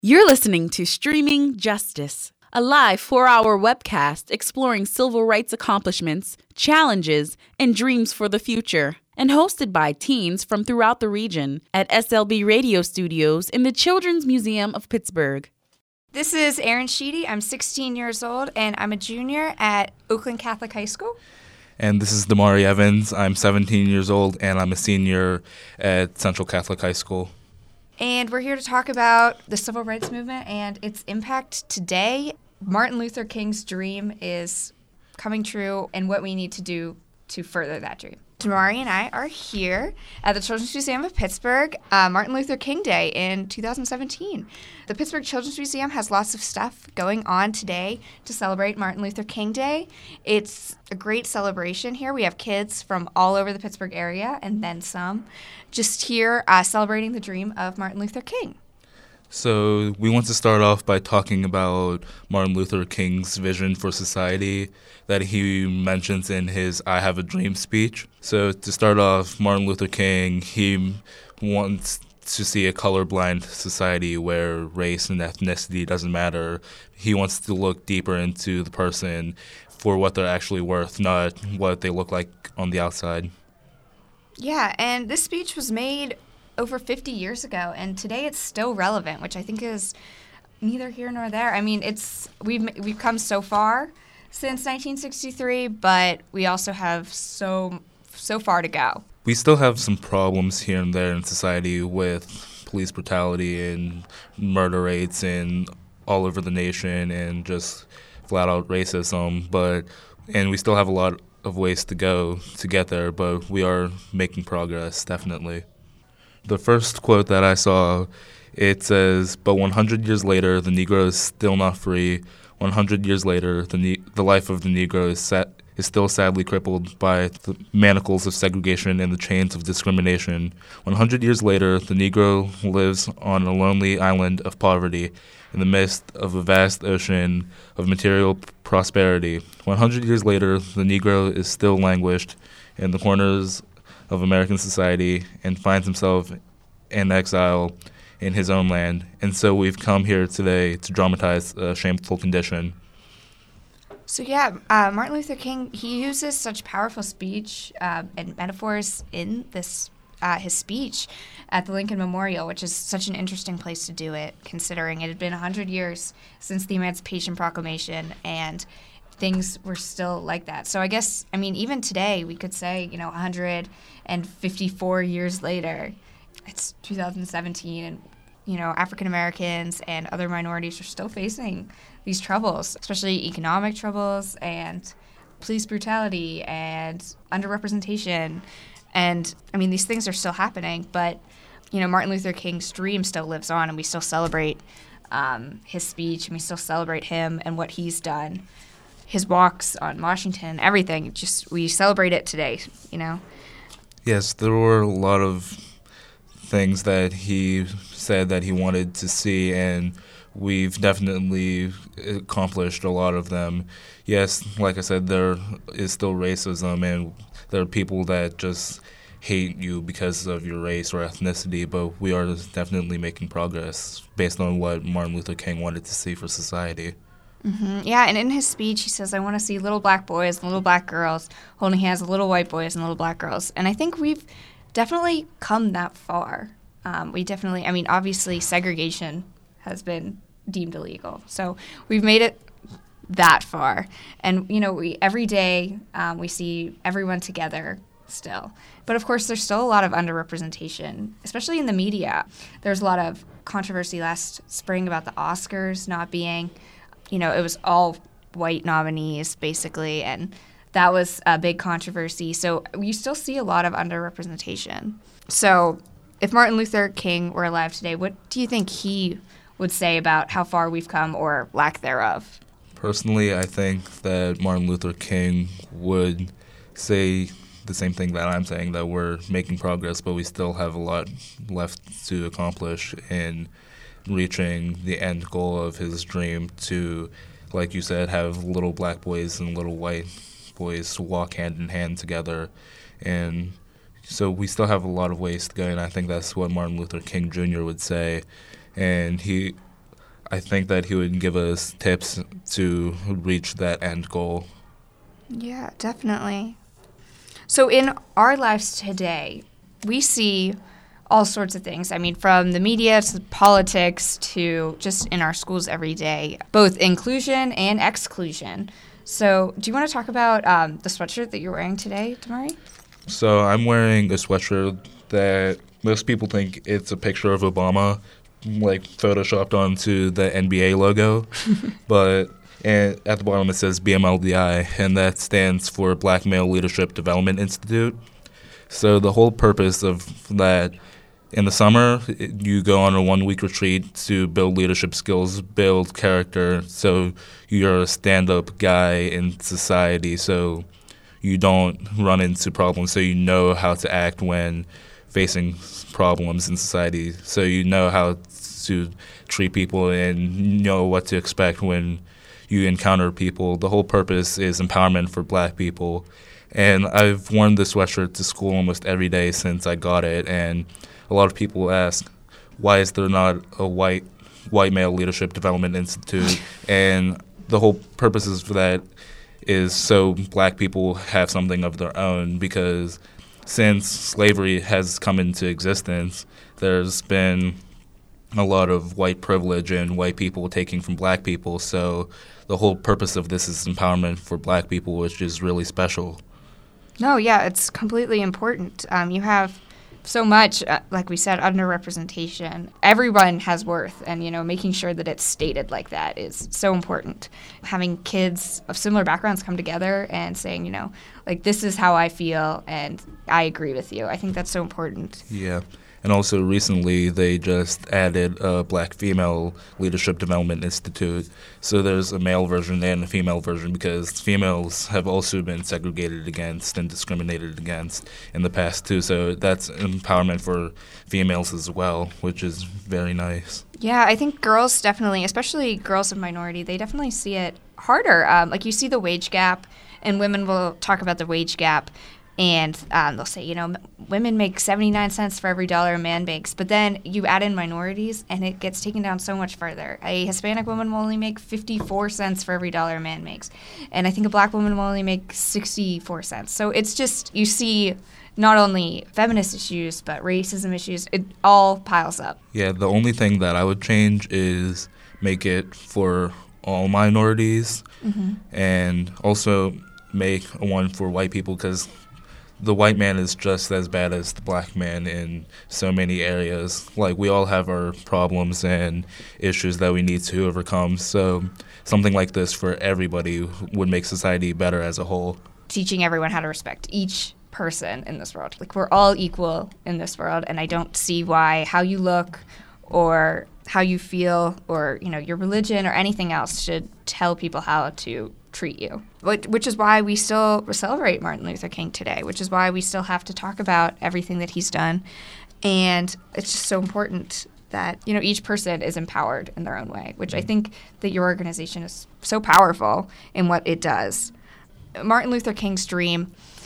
You're listening to Streaming Justice, a live 4-hour webcast exploring civil rights accomplishments, challenges, and dreams for the future, and hosted by teens from throughout the region at SLB Radio Studios in the Children's Museum of Pittsburgh. This is Erin Sheedy. I'm 16 years old, and I'm a junior at Oakland Catholic High School. And this is Damari Evans. I'm 17 years old, and I'm a senior at Central Catholic High School. And we're here to talk about the civil rights movement and its impact today. Martin Luther King's dream is coming true and what we need to do to further that dream. Damari and I are here at the Children's Museum of Pittsburgh, Martin Luther King Day in 2017. The Pittsburgh Children's Museum has lots of stuff going on today to celebrate Martin Luther King Day. It's a great celebration here. We have kids from all over the Pittsburgh area and then some just here celebrating the dream of Martin Luther King. So we want to start off by talking about Martin Luther King's vision for society that he mentions in his I Have a Dream speech. So to start off, Martin Luther King, he wants to see a colorblind society where race and ethnicity doesn't matter. He wants to look deeper into the person for what they're actually worth, not what they look like on the outside. Yeah, and this speech was made over 50 years ago, and today it's still relevant, which I think is neither here nor there. I mean, we've come so far since 1963, but we also have so far to go. We still have some problems here and there in society with police brutality and murder rates and all over the nation and just flat-out racism, and we still have a lot of ways to go to get there, but we are making progress, definitely. The first quote that I saw, it says, "But 100 years later, the Negro is still not free. 100 years later, the life of the Negro is still sadly crippled by the manacles of segregation and the chains of discrimination. 100 years later, the Negro lives on a lonely island of poverty in the midst of a vast ocean of material prosperity. 100 years later, the Negro is still languished in the corners of American society and finds himself in exile in his own land. And so we've come here today to dramatize a shameful condition." So Martin Luther King, he uses such powerful speech and metaphors in this his speech at the Lincoln Memorial, which is such an interesting place to do it, considering it had been 100 years since the Emancipation Proclamation, and things were still like that. So I guess, even today, we could say, 154 years later, it's 2017, and, African Americans and other minorities are still facing these troubles, especially economic troubles and police brutality and underrepresentation. And, these things are still happening, but, Martin Luther King's dream still lives on, and we still celebrate his speech, and we still celebrate him and what he's done. His walks on Washington, everything, we celebrate it today, Yes, there were a lot of things that he said that he wanted to see, and we've definitely accomplished a lot of them. Yes, like I said, there is still racism, and there are people that just hate you because of your race or ethnicity, but we are definitely making progress based on what Martin Luther King wanted to see for society. Mm-hmm. Yeah, and in his speech, he says, "I want to see little black boys and little black girls holding hands with little white boys and little black girls." And I think we've definitely come that far. Obviously segregation has been deemed illegal. So we've made it that far. And, every day we see everyone together still. But, of course, there's still a lot of underrepresentation, especially in the media. There's a lot of controversy last spring about the Oscars not being, it was all white nominees, basically, and that was a big controversy. So you still see a lot of underrepresentation. So if Martin Luther King were alive today, what do you think he would say about how far we've come or lack thereof? Personally, I think that Martin Luther King would say the same thing that I'm saying, that we're making progress, but we still have a lot left to accomplish in reaching the end goal of his dream to, like you said, have little black boys and little white boys walk hand in hand together. And so we still have a lot of ways to go, and I think that's what Martin Luther King Jr. would say. And he I think that he would give us tips to reach that end goal. Yeah, definitely. So in our lives today, we see all sorts of things. I mean, from the media to politics to just in our schools every day, both inclusion and exclusion. So do you want to talk about the sweatshirt that you're wearing today, Damari? So I'm wearing a sweatshirt that most people think it's a picture of Obama, like photoshopped onto the NBA logo, but at the bottom it says BMLDI, and that stands for Black Male Leadership Development Institute. So the whole purpose of that, in the summer, you go on a 1-week retreat to build leadership skills, build character, so you're a stand-up guy in society, so you don't run into problems, so you know how to act when facing problems in society, so you know how to treat people and know what to expect when you encounter people. The whole purpose is empowerment for Black people. And I've worn this sweatshirt to school almost every day since I got it, and a lot of people ask, why is there not a white male leadership development institute? And the whole purpose for that is so Black people have something of their own, because since slavery has come into existence, there's been a lot of white privilege and white people taking from Black people. So the whole purpose of this is empowerment for Black people, which is really special. No, yeah, it's completely important. You have so much, like we said, underrepresentation. Everyone has worth, and, making sure that it's stated like that is so important. Having kids of similar backgrounds come together and saying, like, this is how I feel, and I agree with you. I think that's so important. Yeah. And also recently they just added a Black Female Leadership Development Institute. So there's a male version and a female version, because females have also been segregated against and discriminated against in the past too. So that's empowerment for females as well, which is very nice. Yeah, I think girls definitely, especially girls of minority, they definitely see it harder. Like you see the wage gap, and women will talk about the wage gap. And they'll say, women make 79 cents for every dollar a man makes. But then you add in minorities, and it gets taken down so much further. A Hispanic woman will only make 54 cents for every dollar a man makes. And I think a Black woman will only make 64 cents. So it's just, you see not only feminist issues, but racism issues. It all piles up. Yeah, the only thing that I would change is make it for all minorities, and also make one for white people, because the white man is just as bad as the Black man in so many areas. Like, we all have our problems and issues that we need to overcome. So something like this for everybody would make society better as a whole. Teaching everyone how to respect each person in this world. Like, we're all equal in this world, and I don't see why how you look or how you feel or, your religion or anything else should tell people how to treat you, which is why we still celebrate Martin Luther King today, which is why we still have to talk about everything that he's done. And it's just so important that, each person is empowered in their own way, which I think that your organization is so powerful in what it does. Martin Luther King's dream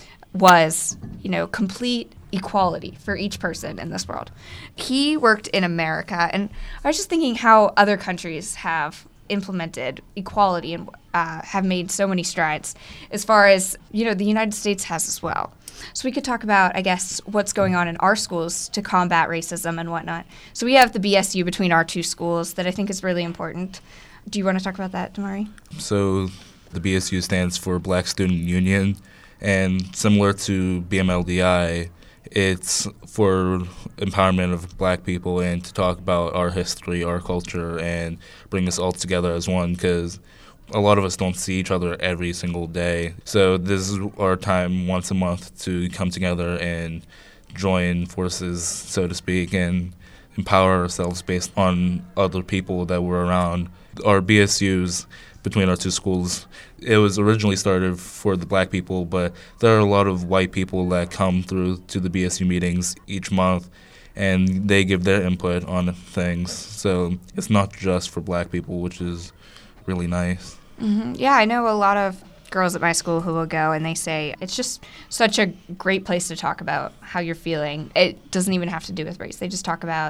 was, complete equality for each person in this world. He worked in America, and I was just thinking how other countries have implemented equality and have made so many strides, as far as, the United States has as well. So we could talk about, I guess, what's going on in our schools to combat racism and whatnot. So we have the BSU between our two schools that I think is really important. Do you want to talk about that, Damari? So the BSU stands for Black Student Union, and similar to BMLDI, it's for empowerment of Black people and to talk about our history, our culture, and bring us all together as one, because a lot of us don't see each other every single day. So this is our time once a month to come together and join forces, so to speak, and empower ourselves based on other people that were around. Our BSUs between our two schools, it was originally started for the Black people, but there are a lot of white people that come through to the BSU meetings each month, and they give their input on things. So it's not just for Black people, which is really nice. Yeah, I know a lot of girls at my school who will go and they say it's just such a great place to talk about how you're feeling. It doesn't even have to do with race. They just talk about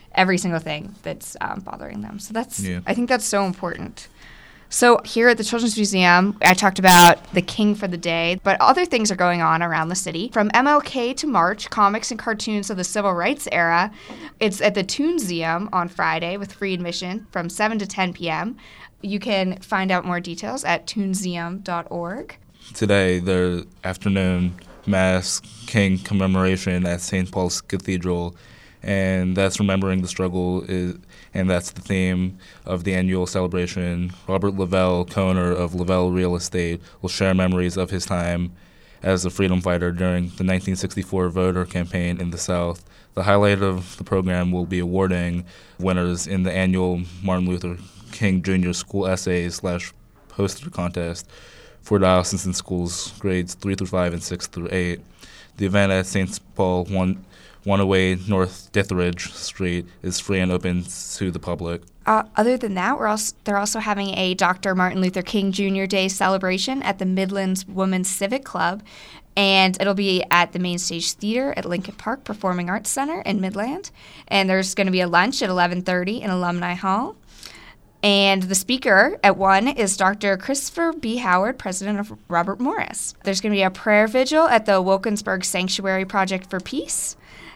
every single thing that's bothering them. So I think that's so important. So here at the Children's Museum, I talked about the king for the day, but other things are going on around the city. From MLK to March, comics and cartoons of the Civil Rights era. It's at the Toonseum on Friday with free admission from 7 to 10 p.m. You can find out more details at toonseum.org. Today, the afternoon Mass King commemoration at St. Paul's Cathedral, and that's remembering the struggle, and that's the theme of the annual celebration. Robert Lavelle, co-owner of Lavelle Real Estate, will share memories of his time as a freedom fighter during the 1964 voter campaign in the South. The highlight of the program will be awarding winners in the annual Martin Luther King Jr. School Essays/Poster Contest for diocesan schools, grades 3 through 5 and 6 through 8. The event at St. Paul 108 North Dithridge Street is free and open to the public. Other than that, they're also having a Dr. Martin Luther King Jr. Day celebration at the Midlands Women's Civic Club, and it'll be at the Main Stage Theater at Lincoln Park Performing Arts Center in Midland. And there's going to be a lunch at 11:30 in Alumni Hall. And the speaker at 1 is Dr. Christopher B. Howard, president of Robert Morris. There's going to be a prayer vigil at the Wilkinsburg Sanctuary Project for Peace.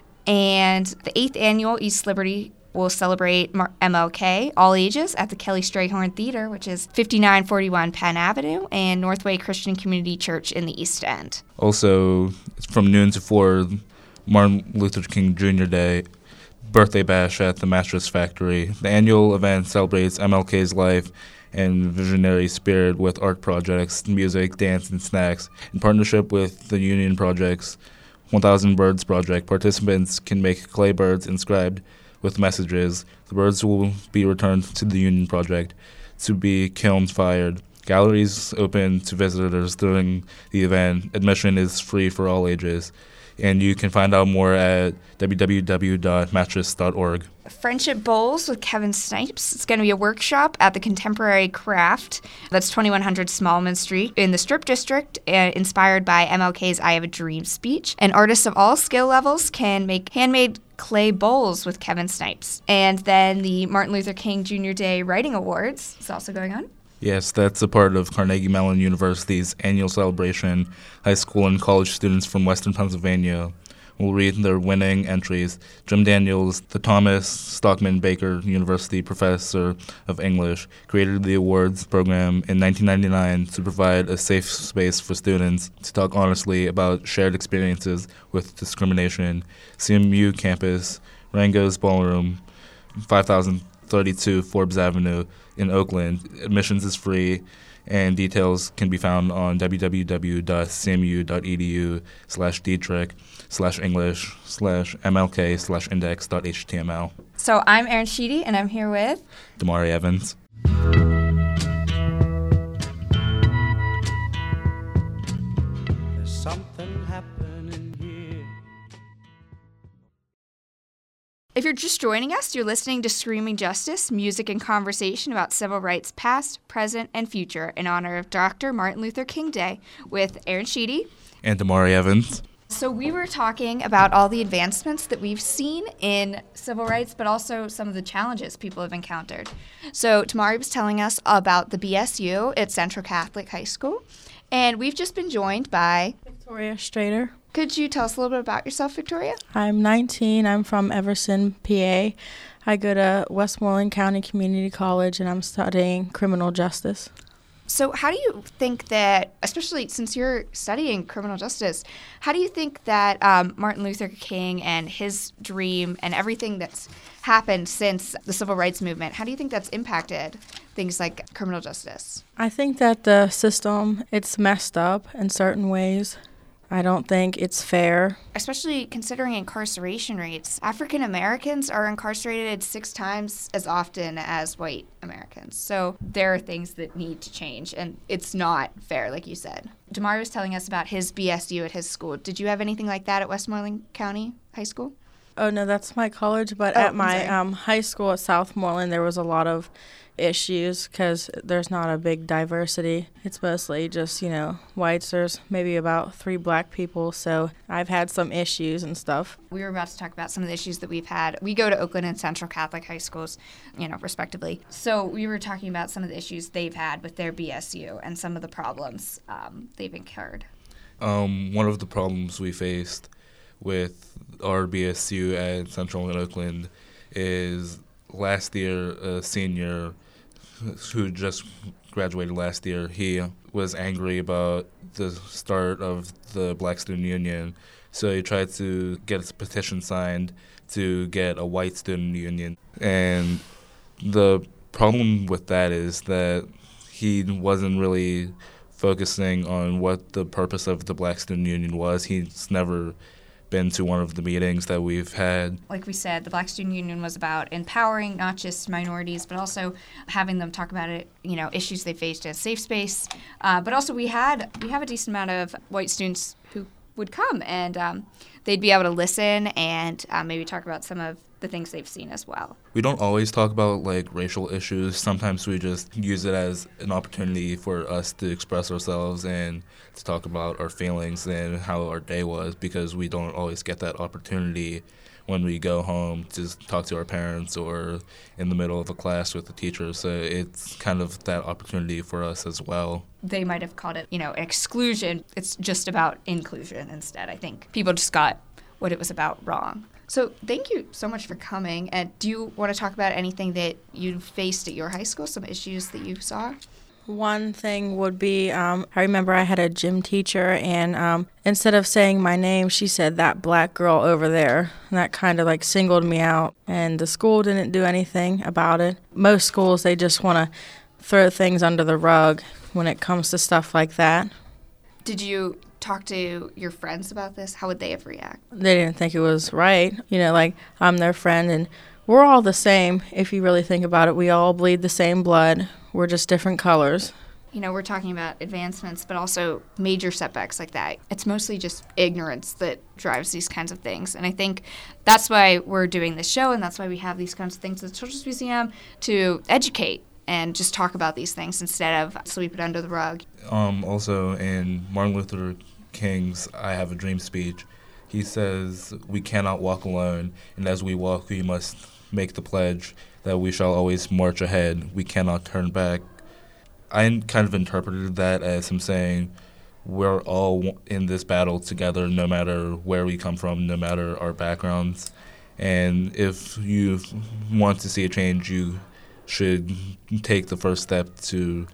And the 8th annual East Liberty will celebrate MLK, all ages, at the Kelly Strayhorn Theater, which is 5941 Penn Avenue, and Northway Christian Community Church in the East End. Also, from noon to 4, Martin Luther King Jr. Day, birthday bash at the Mattress Factory. The annual event celebrates MLK's life and visionary spirit with art projects, music, dance, and snacks. In partnership with the Union Project's 1,000 Birds Project, participants can make clay birds inscribed with messages. The birds will be returned to the Union Project to be kiln-fired. Galleries open to visitors during the event. Admission is free for all ages. And you can find out more at www.mattress.org. Friendship Bowls with Kevin Snipes. It's going to be a workshop at the Contemporary Craft. That's 2100 Smallman Street in the Strip District, inspired by MLK's I Have a Dream speech. And artists of all skill levels can make handmade clay bowls with Kevin Snipes. And then the Martin Luther King Jr. Day Writing Awards is also going on. Yes, that's a part of Carnegie Mellon University's annual celebration. High school and college students from Western Pennsylvania will read their winning entries. Jim Daniels, the Thomas Stockman Baker University professor of English, created the awards program in 1999 to provide a safe space for students to talk honestly about shared experiences with discrimination. CMU campus, Rango's Ballroom, 5032 Forbes Avenue in Oakland. Admissions is free, and details can be found on www.cmu.edu/Dietrich/English/MLK/index.html. So I'm Erin Sheedy, and I'm here with Damari Evans. There's something happening here. If you're just joining us, you're listening to Screaming Justice, music and conversation about civil rights past, present, and future in honor of Dr. Martin Luther King Day with Erin Sheedy And Damari Evans. So we were talking about all the advancements that we've seen in civil rights, but also some of the challenges people have encountered. So Damari was telling us about the BSU at Central Catholic High School, and we've just been joined by Victoria Strader. Could you tell us a little bit about yourself, Victoria? I'm 19. I'm from Everson, PA. I go to Westmoreland County Community College, and I'm studying criminal justice. So how do you think that, especially since you're studying criminal justice, how do you think that Martin Luther King and his dream and everything that's happened since the civil rights movement, how do you think that's impacted things like criminal justice? I think that the system, it's messed up in certain ways. I don't think it's fair. Especially considering incarceration rates. African Americans are incarcerated 6 times as often as white Americans. So there are things that need to change, and it's not fair, like you said. Damari was telling us about his BSU at his school. Did you have anything like that at Westmoreland County High School? Oh, no, that's my college, but Oh, at I'm my sorry. high school at Southmoreland, there was a lot of issues because there's not a big diversity. It's mostly just, whites. There's maybe about 3 black people, so I've had some issues and stuff. We were about to talk about some of the issues that we've had. We go to Oakland and Central Catholic high schools, respectively. So we were talking about some of the issues they've had with their BSU and some of the problems they've incurred. One of the problems we faced with our BSU at Central and Oakland is last year, a senior who just graduated last year, he was angry about the start of the Black Student Union, so he tried to get a petition signed to get a white student union. And the problem with that is that he wasn't really focusing on what the purpose of the Black Student Union was. He's never been to one of the meetings that we've had. Like we said, the Black Student Union was about empowering not just minorities, but also having them talk about it, issues they faced in a safe space. But also we have a decent amount of white students who would come, and they'd be able to listen and maybe talk about some of the things they've seen as well. We don't always talk about racial issues. Sometimes we just use it as an opportunity for us to express ourselves and to talk about our feelings and how our day was, because we don't always get that opportunity when we go home to talk to our parents or in the middle of a class with the teacher. So it's kind of that opportunity for us as well. They might have called it, exclusion. It's just about inclusion instead. I think people just got what it was about wrong. So thank you so much for coming. And do you want to talk about anything that you faced at your high school, some issues that you saw? One thing would be, I remember I had a gym teacher, and instead of saying my name, she said, "That black girl over there." And that kind of singled me out. And the school didn't do anything about it. Most schools, they just want to throw things under the rug when it comes to stuff like that. Did you talk to your friends about this? How would they have reacted? They didn't think it was right. I'm their friend, and we're all the same. If you really think about it, we all bleed the same blood. We're just different colors. We're talking about advancements, but also major setbacks like that. It's mostly just ignorance that drives these kinds of things. And I think that's why we're doing this show, and that's why we have these kinds of things at the Children's Museum, to educate and just talk about these things instead of sweep it under the rug. Also, in Martin Luther King's I Have a Dream speech, he says, "We cannot walk alone, and as we walk, we must make the pledge that we shall always march ahead. We cannot turn back." I kind of interpreted that as him saying, we're all in this battle together, no matter where we come from, no matter our backgrounds. And if you want to see a change, you should take the first step to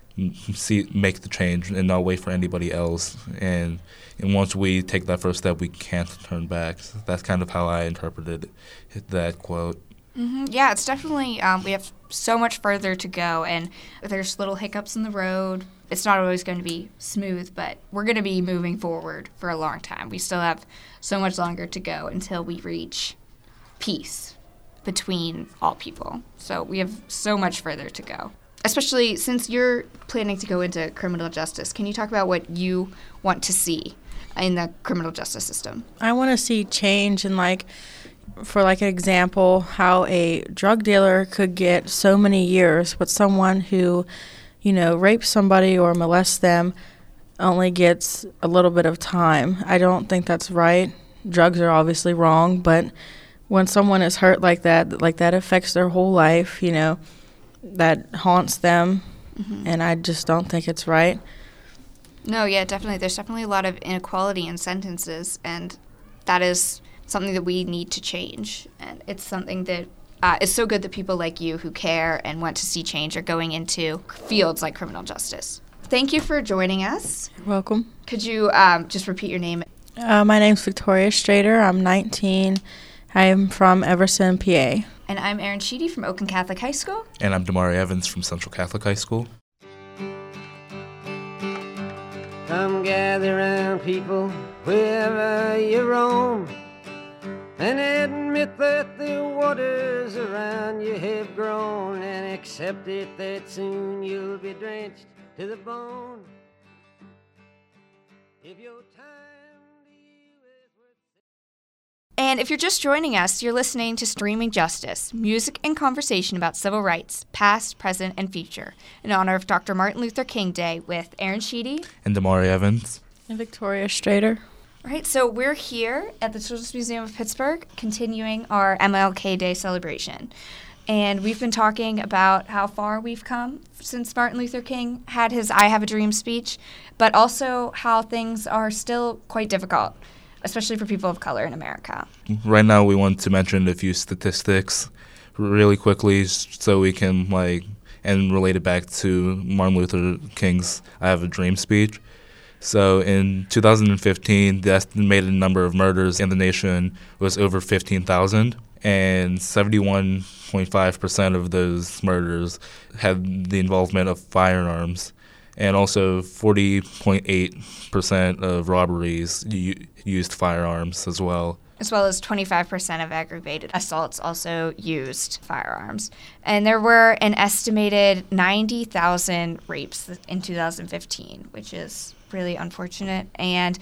make the change and not wait for anybody else. And once we take that first step, we can't turn back. So that's kind of how I interpreted that quote. Mm-hmm. Yeah, it's definitely, we have so much further to go, and there's little hiccups in the road. It's not always going to be smooth, but we're going to be moving forward for a long time. We still have so much longer to go until we reach peace between all people. So we have so much further to go. Especially since you're planning to go into criminal justice, can you talk about what you want to see in the criminal justice system? I want to see change in, for an example, how a drug dealer could get so many years, but someone who, rapes somebody or molests them only gets a little bit of time. I don't think that's right. Drugs are obviously wrong, but when someone is hurt like that affects their whole life, that haunts them, and I just don't think it's right. No, yeah, definitely. There's definitely a lot of inequality in sentences, and that is something that we need to change. And it's something that it's so good that people like you who care and want to see change are going into fields like criminal justice. Thank you for joining us. You're welcome. Could you just repeat your name? My name's Victoria Strader. I'm 19. I am from Everson, PA. And I'm Erin Sheedy from Oakland Catholic High School. And I'm Damari Evans from Central Catholic High School. Come gather round, people, wherever you roam, and admit that the waters around you have grown, and accept it that soon you'll be drenched to the bone. If your time And if you're just joining us, you're listening to Streaming Justice, music and conversation about civil rights, past, present, and future, in honor of Dr. Martin Luther King Day with Aaron Sheedy And Damari Evans. And Victoria Strader. All right, so we're here at the Children's Museum of Pittsburgh continuing our MLK Day celebration. And we've been talking about how far we've come since Martin Luther King had his I Have a Dream speech, but also how things are still quite difficult, especially for people of color in America. Right now we want to mention a few statistics really quickly so we can and relate it back to Martin Luther King's I Have a Dream speech. So in 2015, the estimated number of murders in the nation was over 15,000, and 71.5% of those murders had the involvement of firearms, and also 40.8% of robberies used firearms as well. As well as 25% of aggravated assaults also used firearms. And there were an estimated 90,000 rapes in 2015, which is really unfortunate, and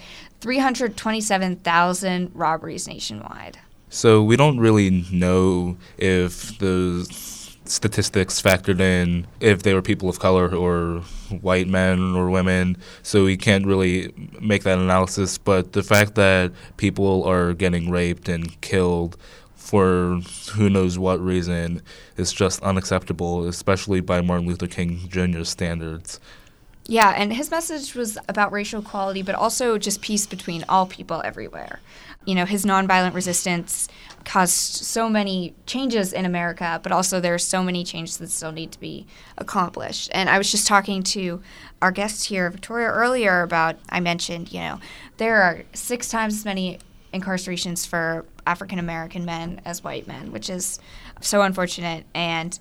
327,000 robberies nationwide. So we don't really know if those statistics factored in if they were people of color or white men or women, so we can't really make that analysis. But the fact that people are getting raped and killed for who knows what reason is just unacceptable, especially by Martin Luther King Jr.'s standards. Yeah, and his message was about racial equality, but also just peace between all people everywhere. You know, his nonviolent resistance caused so many changes in America, but also there are so many changes that still need to be accomplished. And I was just talking to our guest here, Victoria, earlier about, I mentioned, there are 6 times as many incarcerations for African-American men as white men, which is so unfortunate. And,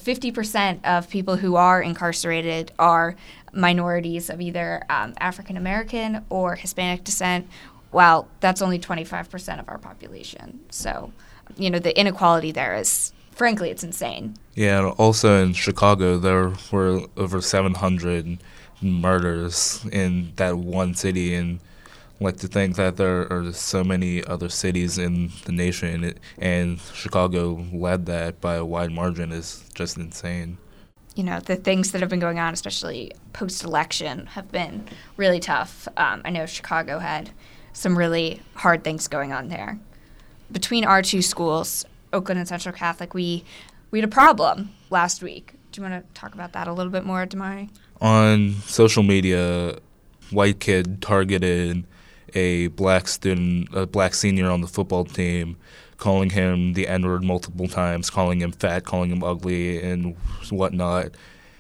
50% of people who are incarcerated are minorities of either African-American or Hispanic descent. Well, that's only 25% of our population. So, the inequality there is, frankly, it's insane. Yeah, and also in Chicago, there were over 700 murders in that one city, and to think that there are so many other cities in the nation, and Chicago led that by a wide margin, is just insane. The things that have been going on, especially post-election, have been really tough. I know Chicago had some really hard things going on there. Between our 2 schools, Oakland and Central Catholic, we had a problem last week. Do you want to talk about that a little bit more, Damari? On social media, white kid targeted a black senior on the football team, calling him the N-word multiple times, calling him fat, calling him ugly, and whatnot.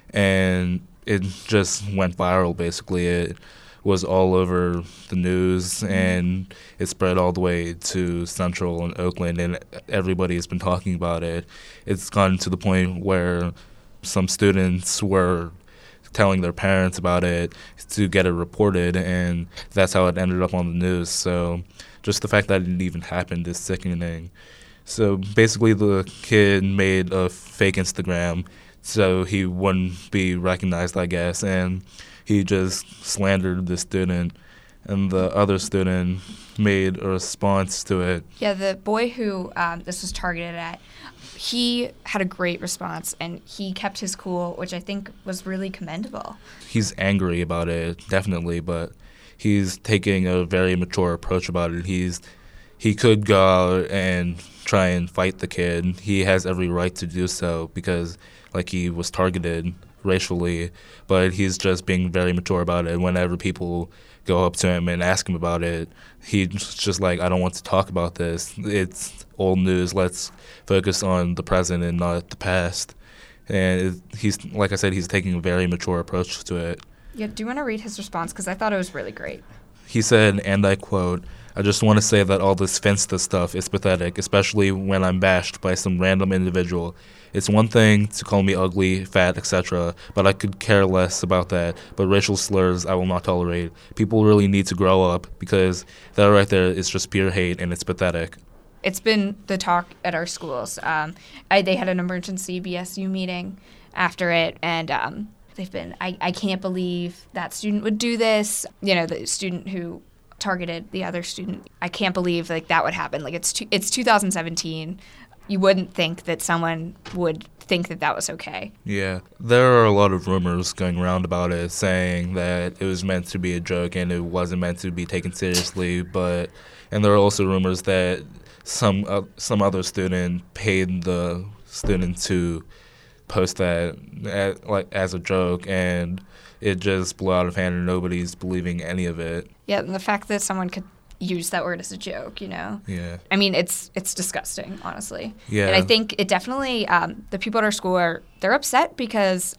And it just went viral, basically. It was all over the news, and it spread all the way to Central and Oakland, and everybody has been talking about it. It's gotten to the point where some students were telling their parents about it to get it reported, and that's how it ended up on the news. So just the fact that it even happened is sickening. So basically the kid made a fake Instagram so he wouldn't be recognized, I guess, and he just slandered the student, and the other student made a response to it. Yeah, the boy who this was targeted at, he had a great response, and he kept his cool, which I think was really commendable. He's angry about it, definitely, but he's taking a very mature approach about it. He could go out and try and fight the kid. He has every right to do so because, he was targeted racially, but he's just being very mature about it. Whenever people go up to him and ask him about it, he's just I don't want to talk about this. It's old news. Let's focus on the present and not the past. And he's, like I said, he's taking a very mature approach to it. Yeah, do you want to read his response? Because I thought it was really great. He said, and I quote, "I just want to say that all this Finsta stuff is pathetic, especially when I'm bashed by some random individual. It's one thing to call me ugly, fat, etc., but I could care less about that. But racial slurs I will not tolerate. People really need to grow up because that right there is just pure hate, and it's pathetic." It's been the talk at our schools. They had an emergency BSU meeting after it, and they've been, I can't believe that student would do this. The student who targeted the other student. I can't believe like that would happen. Like it's 2017. You wouldn't think that someone would think that that was okay. Yeah, there are a lot of rumors going around about it saying that it was meant to be a joke and it wasn't meant to be taken seriously. And there are also rumors that some other student paid the student to post that as a joke, and it just blew out of hand and nobody's believing any of it. Yeah, and the fact that someone could use that word as a joke, Yeah. I mean, it's disgusting, honestly. Yeah. And I think it definitely, the people at our school they're upset because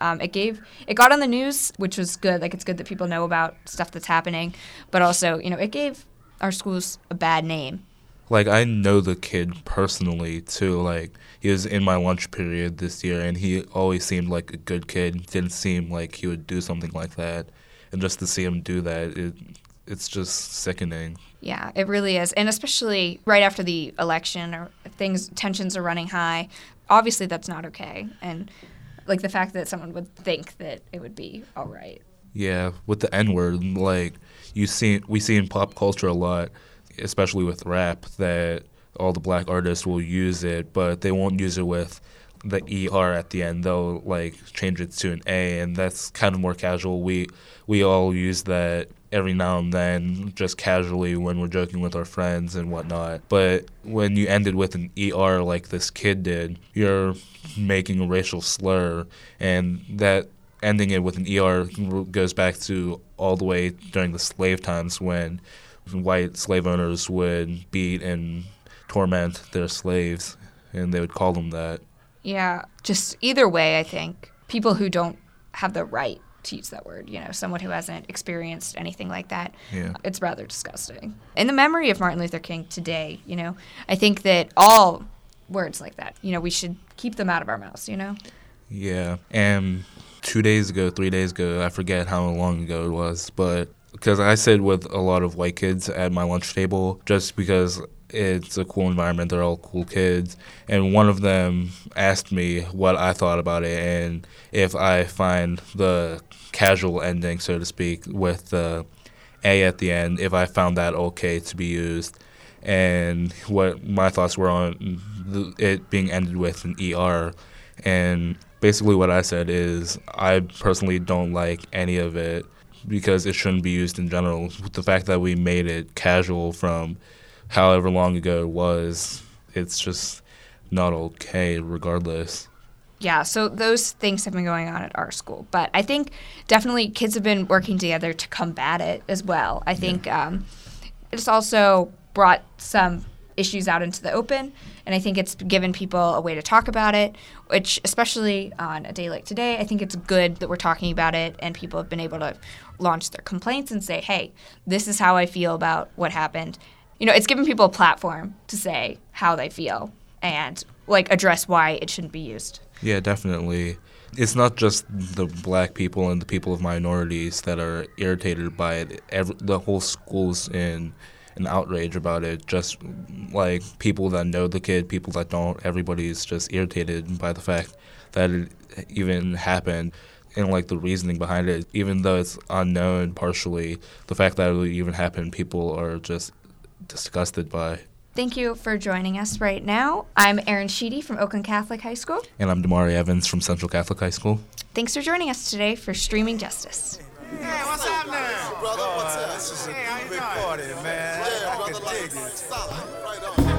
it got on the news, which was good. Like, it's good that people know about stuff that's happening. But also, it gave our schools a bad name. Like, I know the kid personally, too. Like, he was in my lunch period this year, and he always seemed like a good kid. Didn't seem like he would do something like that. And just to see him do that, it's just sickening. Yeah, it really is. And especially right after the election or tensions are running high, obviously that's not okay. And, like, the fact that someone would think that it would be all right. Yeah, with the N-word, like, we see in pop culture a lot, especially with rap, that all the black artists will use it, but they won't use it with the ER at the end. They'll, like, change it to an A, and that's kind of more casual. We all use that every now and then, just casually when we're joking with our friends and whatnot. But when you end it with an ER like this kid did, you're making a racial slur, and that ending it with an ER goes back to all the way during the slave times when white slave owners would beat and torment their slaves, and they would call them that. Yeah, just either way, I think people who don't have the right to use that word, someone who hasn't experienced anything like that, Yeah. It's rather disgusting. In the memory of Martin Luther King today, I think that all words like that, we should keep them out of our mouths, Yeah, and 3 days ago, I forget how long ago it was, but because I sit with a lot of white kids at my lunch table just because it's a cool environment, they're all cool kids, and one of them asked me what I thought about it and if I find the casual ending, so to speak, with the A at the end, if I found that okay to be used, and what my thoughts were on it being ended with an ER. And basically what I said is I personally don't like any of it because it shouldn't be used in general. The fact that we made it casual from however long ago it was, it's just not okay regardless. Yeah, so those things have been going on at our school. But I think definitely kids have been working together to combat it as well. I think it's also brought some issues out into the open, and I think it's given people a way to talk about it, which especially on a day like today, I think it's good that we're talking about it and people have been able to launch their complaints and say, hey, this is how I feel about what happened. It's given people a platform to say how they feel and, like, address why it shouldn't be used. Yeah, definitely. It's not just the black people and the people of minorities that are irritated by it. The whole school's in an outrage about it. Just like people that know the kid, people that don't, everybody's just irritated by the fact that it even happened and, like, the reasoning behind it. Even though it's unknown partially, the fact that it even happened, people are just disgusted by. Thank you for joining us right now. I'm Erin Sheedy from Oakland Catholic High School. And I'm Damari Evans from Central Catholic High School. Thanks for joining us today for Streaming Justice. Hey, what's happening? Brother, what's up? This is a big party, man. Yeah, I can dig it. Right on.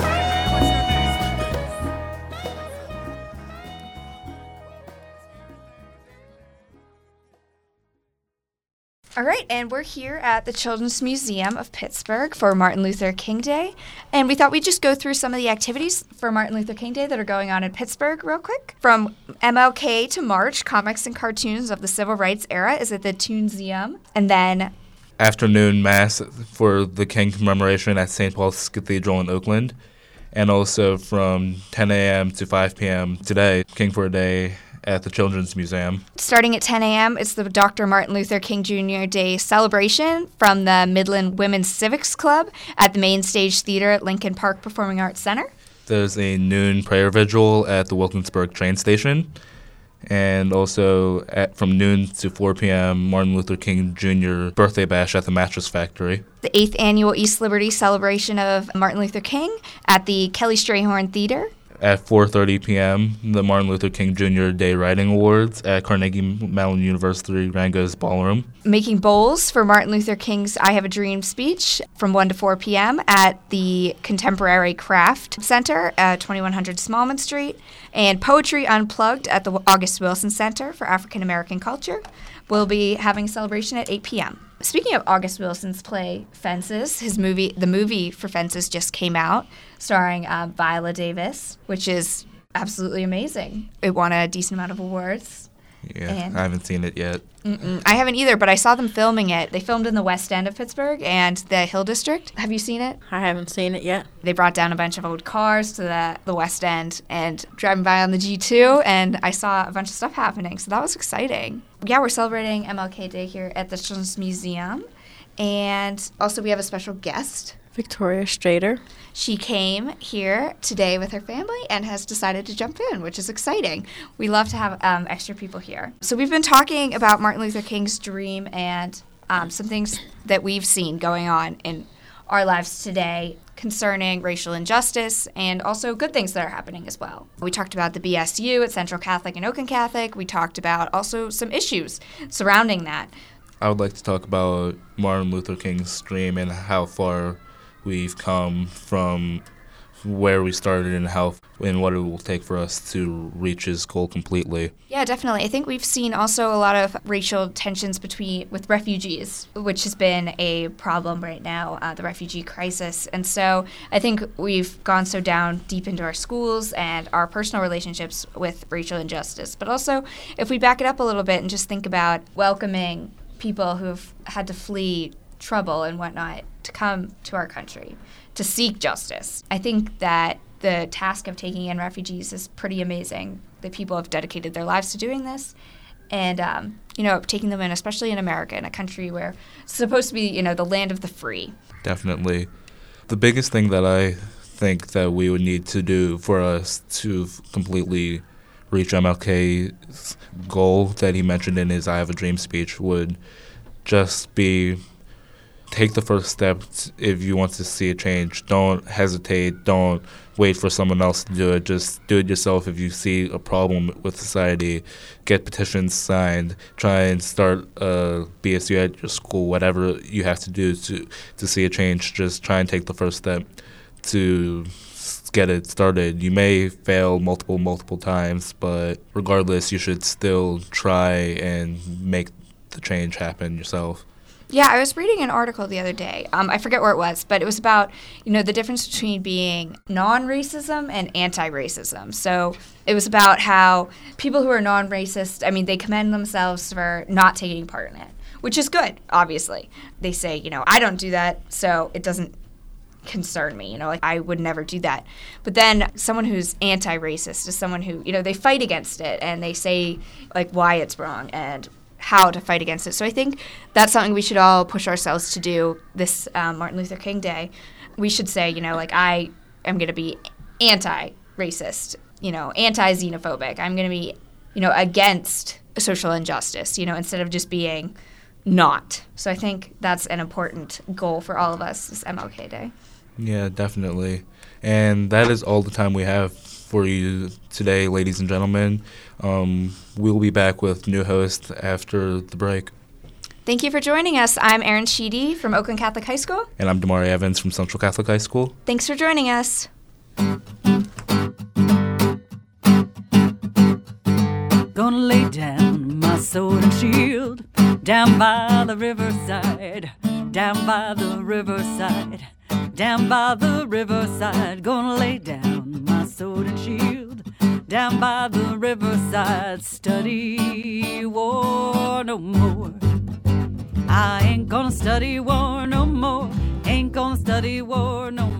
All right, and we're here at the Children's Museum of Pittsburgh for Martin Luther King Day. And we thought we'd just go through some of the activities for Martin Luther King Day that are going on in Pittsburgh real quick. From MLK to March, comics and cartoons of the Civil Rights era is at the Toonseum. And then afternoon mass for the King commemoration at St. Paul's Cathedral in Oakland. And also from 10 a.m. to 5 p.m. today, King for a Day at the Children's Museum. Starting at 10 a.m., it's the Dr. Martin Luther King Jr. Day celebration from the Midland Women's Civics Club at the Main Stage Theater at Lincoln Park Performing Arts Center. There's a noon prayer vigil at the Wilkinsburg train station. And also from noon to 4 p.m., Martin Luther King Jr. birthday bash at the Mattress Factory. The 8th annual East Liberty celebration of Martin Luther King at the Kelly Strayhorn Theater. At 4:30 p.m., the Martin Luther King Jr. Day Writing Awards at Carnegie Mellon University Rango's Ballroom. Making bowls for Martin Luther King's I Have a Dream speech from 1 to 4 p.m. at the Contemporary Craft Center at 2100 Smallman Street. And Poetry Unplugged at the August Wilson Center for African American Culture. We'll be having a celebration at 8 p.m. Speaking of August Wilson's play Fences, the movie for Fences just came out, starring Viola Davis, which is absolutely amazing. It won a decent amount of awards. Yeah, I haven't seen it yet. I haven't either, but I saw them filming it. They filmed in the West End of Pittsburgh and the Hill District. Have you seen it? I haven't seen it yet. They brought down a bunch of old cars to the West End and driving by on the G2, and I saw a bunch of stuff happening, so that was exciting. Yeah, we're celebrating MLK Day here at the Children's Museum, and also we have a special guest. Victoria Strader. She came here today with her family and has decided to jump in, which is exciting. We love to have extra people here. So we've been talking about Martin Luther King's dream and some things that we've seen going on in our lives today concerning racial injustice and also good things that are happening as well. We talked about the BSU at Central Catholic and Oakland Catholic. We talked about also some issues surrounding that. I would like to talk about Martin Luther King's dream and how far we've come from where we started and what it will take for us to reach his goal completely. Yeah, definitely. I think we've seen also a lot of racial tensions with refugees, which has been a problem right now, the refugee crisis. And so I think we've gone so down deep into our schools and our personal relationships with racial injustice. But also, if we back it up a little bit and just think about welcoming people who've had to flee trouble and whatnot to come to our country to seek justice. I think that the task of taking in refugees is pretty amazing, that people have dedicated their lives to doing this and, taking them in, especially in America, in a country where it's supposed to be, the land of the free. Definitely. The biggest thing that I think that we would need to do for us to completely reach MLK's goal that he mentioned in his I Have a Dream speech would just be take the first step if you want to see a change. Don't hesitate. Don't wait for someone else to do it. Just do it yourself. If you see a problem with society, get petitions signed. Try and start a BSU at your school, whatever you have to do to see a change. Just try and take the first step to get it started. You may fail multiple times, but regardless, you should still try and make the change happen yourself. Yeah, I was reading an article the other day. I forget where it was, but it was about, the difference between being non-racism and anti-racism. So it was about how people who are non-racist, they commend themselves for not taking part in it, which is good, obviously. They say, I don't do that, so it doesn't concern me, I would never do that. But then someone who's anti-racist is someone who, they fight against it and they say, why it's wrong and how to fight against it. So I think that's something we should all push ourselves to do this Martin Luther King Day. We should say, I am going to be anti-racist, anti-xenophobic. I'm going to be, against social injustice, instead of just being not. So I think that's an important goal for all of us this MLK Day. Yeah, definitely. And that is all the time we have for you today, ladies and gentlemen. We'll be back with new hosts after the break. Thank you for joining us. I'm Erin Sheedy from Oakland Catholic High School. And I'm Damari Evans from Central Catholic High School. Thanks for joining us. Gonna lay down my sword and shield down by the riverside, down by the riverside, down by the riverside. Gonna lay down my sword and shield down by the riverside. Study war no more. I ain't gonna study war no more. Ain't gonna study war no more.